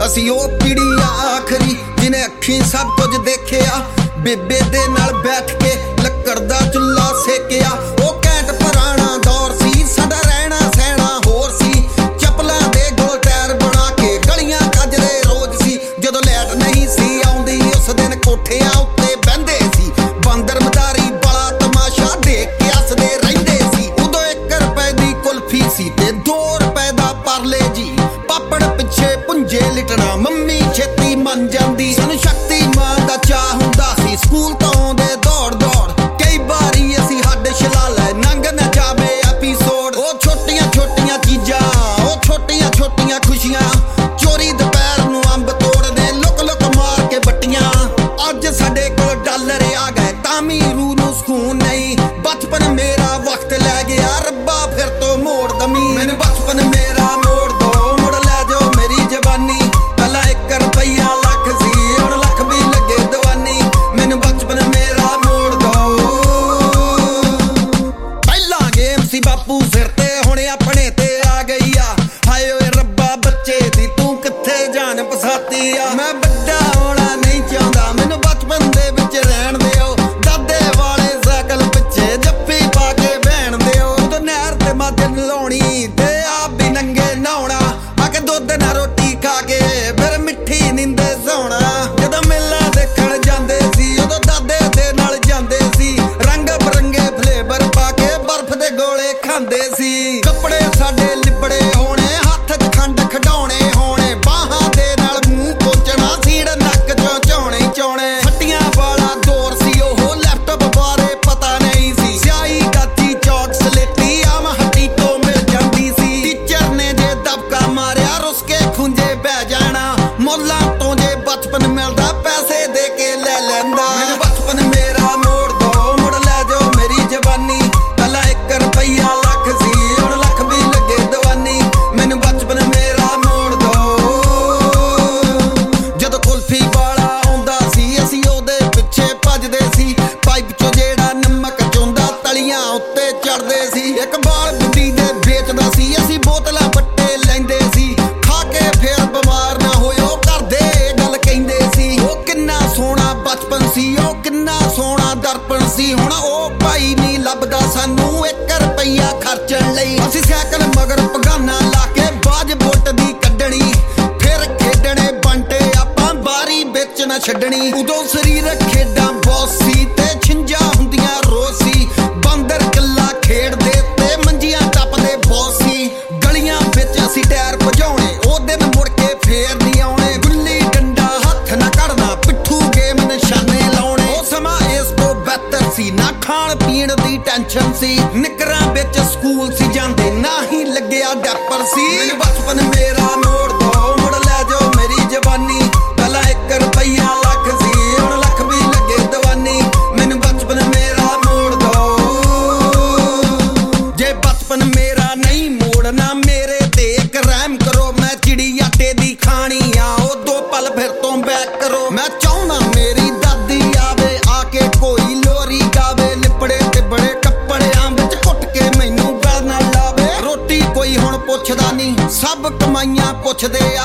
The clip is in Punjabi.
ਅਸੀਂ ਉਹ ਪੀੜੀ ਆ ਆਖਰੀ ਜਿਹਨੇ ਅੱਖੀਂ ਸਭ ਕੁਝ ਦੇਖਿਆ। ਬੇਬੇ ਦੇ ਨਾਲ ਬੈਠ ਕੇ ਲੱਕੜ ਦਾ ਚੁੱਲ੍ਹਾ ਸੇਕਿਆ। ਉਹ ਘੈਂਟ ਪੁਰਾਣਾ ਦੌਰ ਸੀ, ਸਾਡਾ ਰਹਿਣਾ ਸਹਿਣਾ ਹੋਰ ਸੀ। ਚੱਪਲਾਂ ਦੇ ਗੋਲ ਟਾਇਰ ਬਣਾ ਕੇ ਗਲੀਆਂ ਕੱਜਦੇ ਰੋਜ਼ ਸੀ। ਜਦੋਂ ਲਾਈਟ ਨਹੀਂ ਸੀ ਆਉਂਦੀ ਉਸ ਦਿਨ ਕੋਠਿਆਂ ਉੱਤੇ ਬਹਿੰਦੇ ਸੀ। ਬਾਂਦਰ ਮਦਾਰੀ ਵਾਲਾ ਤਮਾਸ਼ਾ ਦੇਖ ਕੇ ਹੱਸਦੇ ਰਹਿੰਦੇ ਸੀ। ਉਦੋਂ 1 ਰੁਪਏ ਦੀ ਕੁਲਫੀ ਸੀ ਤੇ 2 ਰੁਪਏ ਦਾ ਪਰਲੇ ਜੀ। ਪਾਪੜ ਪਿੱਛੇ ਪੁੰਜੇ ਲਿਟਣਾ ਮੰਮੀ ਛੇਤੀ ਮੰਨ ਜਾਂਦੀ। ਸਾਨੂੰ ਸ਼ਕਤੀਮਾਨ ਦਾ ਚਾਹ ਹੁੰਦਾ ਸੀ, ਸਕੂਲ ਤੋਂ ਆਉਂਦੇ ਦੌੜ ਦੌੜ। ਕਈ ਵਾਰੀ ਅਸੀਂ ਹੱਡ ਛਿਲਾ ਲੈ, ਲੰਘ ਨਾ ਜਾਵੇ ਐਪੀਸੋਡ। ਉਹ ਛੋਟੀਆਂ ਛੋਟੀਆਂ ਚੀਜ਼ਾਂ, ਉਹ ਛੋਟੀਆਂ ਛੋਟੀਆਂ ਖੁਸ਼ੀਆਂ। ਚੋਰੀ ਦੁਪਹਿਰ ਨੂੰ ਅੰਬ ਤੋੜਦੇ ਲੁਕ ਲੁਕ ਮਾਰ ਕੇ ਬੱਟੀਆਂ। ਅੱਜ ਸਾਡੇ ਕੋਲ ਡਾਲਰ ਆ ਗਏ ਤਾਂ ਵੀ ਰੂਹ ਨੂੰ ਸਕੂਨ ਨਹੀਂ। ਬਚਪਨ ਮੇਰਾ ਵਕਤ ਲੈ ਗਿਆ, ਰੱਬਾ ਫਿਰ ਤੋਂ ਮੋੜ ਦਮੀ। ਮੈਨੂੰ ਬਚਪਨ ਮੇਰਾ ਮੋੜ ਦੋ, ਮੁੜ ਲੈ ਜਾਓ ਮੇਰੀ ਜਵਾਨੀ। ਪਹਿਲਾਂ 1 ਰੁਪਈਆ ਲੱਖ ਸੀ, ਹੁਣ ਲੱਖ ਵੀ ਲੱਗੇ ਦੀਵਾਨੀ। ਮੈਨੂੰ ਬਚਪਨ ਮੇਰਾ ਮੋੜ ਦੋ। ਪਹਿਲਾਂ ਗੇਮ ਸੀ ਬਾਪੂ ਸਿਰ ਤੇ, ਹੁਣ ਆਪਣੇ ਤੇ ਆ ਗਈ ਆ। ਹਾਏ ਓਏ ਰੱਬਾ ਬੱਚੇ ਦੀ ਤੂੰ ਕਿੱਥੇ ਜਾਨ ਫਸਾਤੀ ਆ। ਮੈਂ ਵੱਡਾ ਹੋਣਾ ਨਹੀਂ ਚਾਹੁੰਦਾ, ਮੈਨੂੰ ਬਚਪਨ ਦੇ ਵਿੱਚ ਰਹਿਣ ਦਿਓ। ਦਾਦੇ ਵਾਲੇ ਸਾਈਕਲ ਪਿੱਛੇ ਜੱਫੀ ਪਾ ਕੇ ਬਹਿਣ ਦਿਓ। ਉਦੋਂ ਨਹਿਰ ਤੇ ਮੱਝ ਨਲਾਉਣੀ ਤੇ ਆਪ ਵੀ ਨੰਗੇ ਨਹਾਉਣਾ। ਆ ਕੇ ਦੁੱਧ ਨਾਲ ਰੋਟੀ ਖਾ ਕੇ ਫਿਰ ਮਿੱਠੀ ਨੀਂਦੇ ਸੌਣਾ। ਜਦੋਂ ਮੇਲਾ ਦੇਖਣ ਜਾਂਦੇ ਸੀ ਉਦੋਂ ਦਾਦੇ ਦੇ ਨਾਲ ਜਾਂਦੇ ਸੀ। ਰੰਗ ਬਰੰਗੇ ਫਲੇਵਰ ਪਾ ਕੇ ਬਰਫ਼ ਦੇ ਗੋਲੇ ਖਾਂਦੇ ਸੀ। ਕੱਪੜੇ ਸਾਡੇ ਲਿਬੜੇ ਹੋਣੇ, ਹੱਥ 'ਚ ਖੰਡ ਖਿਡਾਉਣੇ ਹੋਣੇ। ਬਾਹਾਂ ਦੇ ਨਾਲ ਮੂੰਹ ਪੋਚਣਾ, ਸੀੜ ਨੱਕ 'ਚੋਂ ਝਾਉਣੇ ਝਾਉਣੇ। ਫੱਟੀਆਂ ਵਾਲਾ ਦੌਰ ਸੀ ਉਹ, ਲੈਪਟਾਪ ਬਾਰੇ ਪਤਾ ਨਹੀਂ ਸੀ। ਸਿਆਹੀ ਗਾਚੀ ਚੌਕ ਸਲੇਟੀ ਆਮ ਹੱਟੀ ਤੋਂ ਮਿਲ ਜਾਂਦੀ ਸੀ। ਟੀਚਰ ਨੇ ਜੇ ਦਬਕਾ ਮਾਰਿਆ ਰੁੱਸ ਕੇ ਖੁੰਝੇ ਬਹਿ ਜਾਣਾ। ਮੁੱਲਾਂ ਤੋਂ ਜੇ ਬਚਪਨ ਮਿਲਦਾ ਪੈਸੇ ਦੇ ਕੇ ਲੈ ਲੈਂਦਾ। ਮੈਨੂੰ ਬਚਪਨ ਮੇਰਾ ਮੋੜ ਦੋ, ਮੁੜ ਲੈ ਜਾਓ ਮੇਰੀ ਜਵਾਨੀ। ਪਹਿਲਾਂ 1 ਰੁਪਈਆ ਲੱਖ ਸੀ, ਹੁਣ ਲੱਖ ਵੀ ਲੱਗੇ ਦੀਵਾਨੀ। ਮੈਨੂੰ ਬਚਪਨ ਮੇਰਾ ਮੋੜ ਦੋ। ਜਦੋਂ ਕੁਲਫੀ ਵਾਲਾ ਆਉਂਦਾ ਸੀ ਅਸੀਂ ਉਹਦੇ ਪਿੱਛੇ ਭੱਜਦੇ ਸੀ। ਪਾਈਪ ਚੋਂ ਜਿਹੜਾ ਨਮਕ ਚੋਂਦਾ ਤਲੀਆਂ ਉੱਤੇ ਚੜਦੇ ਸੀ। ਇੱਕ ਬਾਲ ਬੁੱਢੀ ਦੇ ਵੇਚਦਾ ਸੀ, ਅਸੀਂ ਬੋਤਲਾਂ ਵੱਟੇ ਲੈਂਦੇ ਸੀ। ਖਾ ਕੇ ਫੇਰ ਬਿਮਾਰ ਨਾ ਹੋਇਓ ਕਰਦੇ ਇਹ ਗੱਲ ਕਹਿੰਦੇ ਸੀ। ਉਹ ਕਿੰਨਾ ਸੋਹਣਾ ਬਚਪਨ ਸੀ, ਉਹ ਕਿੰਨਾ ਸੋਹਣਾ ਦਰਪਣ ਸੀ। ਹੁਣ ਉਹ ਭਾਈ ਨਹੀਂ ਲੱਭਦਾ ਸਾਨੂੰ 1 ਰੁਪਈਆ ਖਰਚਣ ਲਈ। ਅਸੀਂ ਸਾਈਕਲ ਮਗਰ ਪਗਾਨਾ ਲਾ ਕੇ ਬਾਜ ਬੁੱਟ ਦੀ ਕੱਢਣੀ। ਫਿਰ ਖੇਡਣੇ ਬੰਟੇ ਆਪਾਂ ਬਾਰੀ ਵਿੱਚ ਨਾ ਛੱਡਣੀ। ਉਦੋਂ ਸਰੀਰਕ ਖੇਡਾਂ ਬਹੁਤ ਸੀ ਤੇ ਛਿੰਝਾਂ ਹੁੰਦੀਆਂ ਰੋਜ਼ ਸੀ। ਬਾਂਦਰ ਕਿੱਲਾ ਖੇਡਦੇ ਤੇ ਮੰਜੀਆਂ ਟੱਪਦੇ ਬਹੁਤ ਸੀ। ਗਲੀਆਂ ਵਿੱਚ ਅਸੀਂ ਟਾਇਰ ਭਜਾਉਣੇ, ਉਹ ਦਿਨ ਮੁੜ ਕੇ ਫੇਰ ਨਹੀਂ ਆਉਣੇ। ਗੁੱਲੀ ਡੰਡਾ ਹੱਥ ਨਾ ਕੱਢਣਾ, ਪਿੱਠੂ ਗੇਮ ਨਿਸ਼ਾਨੇ ਲਾਉਣੇ। ਉਹ ਸਮਾਂ ਇਸ ਤੋਂ ਬਿਹਤਰ ਸੀ, ਨਾ ਖਾਣ ਪੀਣ ਦੀ ਟੈਨਸ਼ਨ ਸੀ। ਨਿੱਕਰਾਂ ਵਿੱਚ ਸਕੂਲ ਸੀ ਜਾਂਦੇ, ਨਾ ਹੀ ਲੱਗਿਆ ਡੈਪਰ ਸੀ। ਮੈਨੂੰ ਬਚਪਨ ਮੇਰਾ ਮੋੜ ਦੋ, ਮੁੜ ਲੈ ਜਾਓ ਮੇਰੀ ਜਵਾਨੀ। ਪਹਿਲਾਂ 1 ਰੁਪਈਆ ਲੱਖ ਸੀ, ਹੁਣ ਲੱਖ ਵੀ ਲੱਗੇ ਦੀਵਾਨੀ। ਮੈਨੂੰ ਬਚਪਨ ਮੇਰਾ ਮੋੜ ਦੋ। ਜੇ ਬਚਪਨ ਮੇਰਾ ਨਹੀਂ ਮੋੜਨਾ ਮੇਰੇ ਤੇ ਇੱਕ ਰਹਿਮ ਕਰੋ। ਮੈਂ ਚਿੜੀ ਆਟੇ ਦੀ ਖਾਣੀ ਆ, ਉਹ 2 ਪਲ ਫਿਰ ਤੋਂ ਬੈਕ ਕਰੋ। ਮੈਂ ਚਾਹੁੰਦਾ ਮੇਰੀ ਦਾਦੀ ਆਵੇ, ਆ ਕੇ ਕੋਈ ਲੋਰੀ ਗਾਵੇ। ਲਿਪੜੇ ਤੇ ਬੜੇ ਕੱਪੜਿਆਂ ਵਿੱਚ ਘੁੱਟ ਕੇ ਮੈਨੂੰ ਗਲ ਨਾ ਲਾਵੇ। ਰੋਟੀ ਕੋਈ ਹੁਣ ਪੁੱਛਦਾ ਨਹੀਂ, ਸਭ ਕਮਾਈਆਂ ਪੁੱਛਦੇ